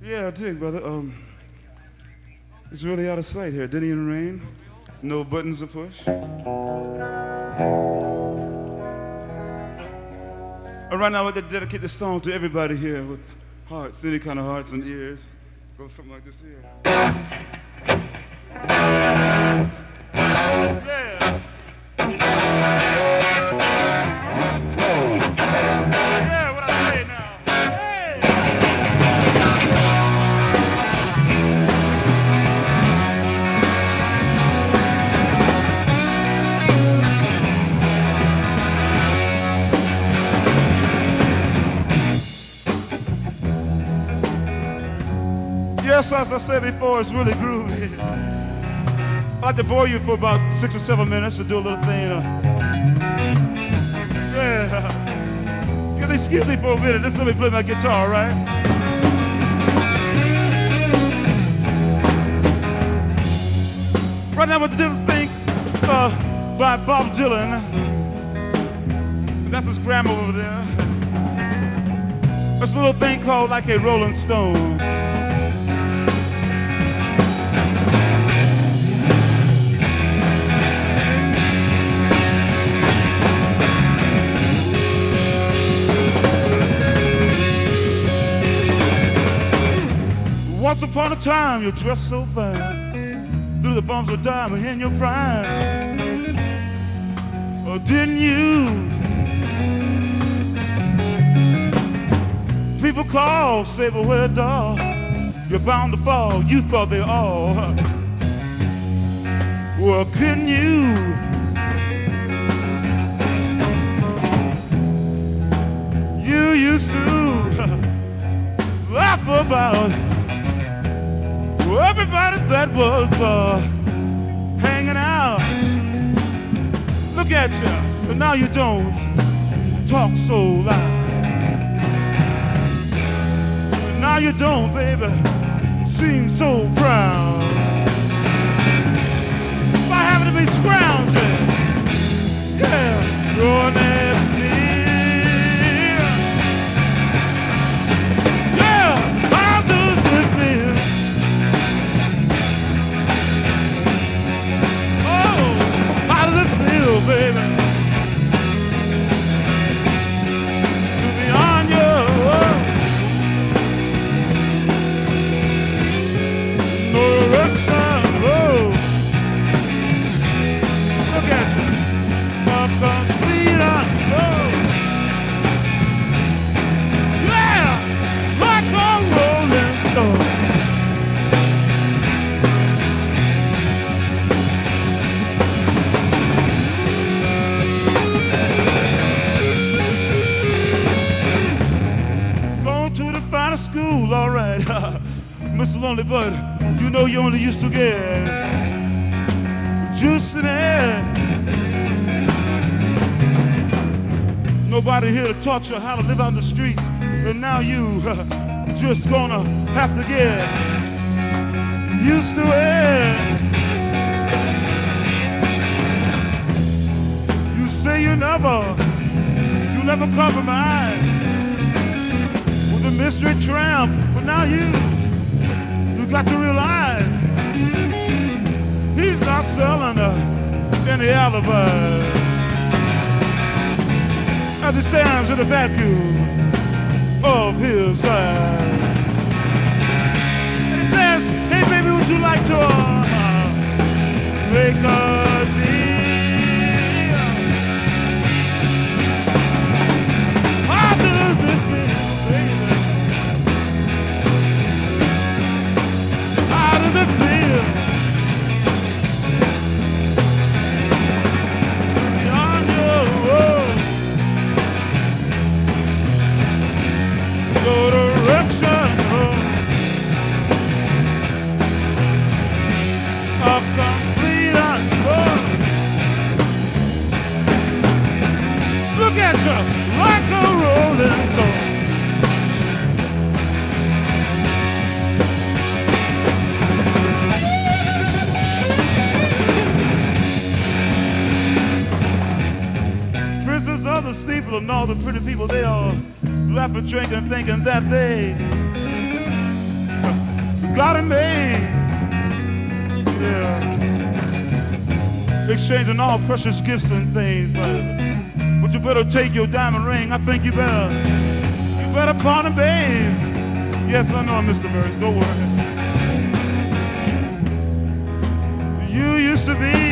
Yeah, I dig, brother. It's really out of sight here. Didn't even rain. No buttons to push. Right now, I'd like to dedicate this song to everybody here with hearts, any kind of hearts and ears. Go something like this here. Yeah. Yeah, what I say now. Hey. Yes, as I said before, it's really groovy. I'd like to bore you for about 6 or 7 minutes to do a little thing. Yeah. You can excuse me for a minute. Just let me play my guitar, right? Right now, we're doing a thing by Bob Dylan. That's his grandma over there. It's a little thing called Like a Rolling Stone. Once upon a time, you dressed so fine, through the bumps of diamond in your prime. Oh, didn't you? People call, say, but where, dog? You're bound to fall. You thought they all. Well, couldn't you? You used to laugh about everybody that was hanging out. Look at you, but now you don't talk so loud. But now you don't, baby, seem so proud. By having to be scrounging, yeah, your next meal. Yeah, how does it feel? Baby, to be on your own, no direction, oh. Look at you, a complete unknown. Yeah, like a rolling stone. School, all right, Mr. Lonely Bud, you know you only used to get juice in it. Nobody here to taught you how to live on the streets, and now you just gonna have to get used to it. You say you never compromise. Mystery tramp, but now you got to realize he's not selling any alibi as he stands in the vacuum of his life. And he says, hey baby, would you like to make a deal? How does it feel, baby? How does it feel to be on your own? No direction, a complete unknown. Look at you, like a rolling stone. Other people and all the pretty people, they all laugh and drink and thinking that they got it made. Yeah. Exchanging all precious gifts and things, but you better take your diamond ring. I think you better pawn it, babe. Yes, I know, Mr. Burris, don't worry. You used to be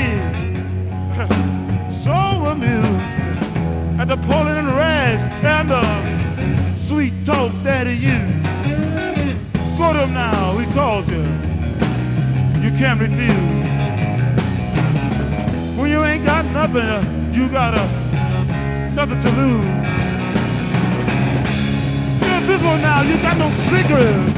so amused at the pulling and rags and the sweet talk that he used. Go to him now, he calls you. You can't refuse. When you ain't got nothing, you got nothing to lose. Here's this one now, you got no secrets.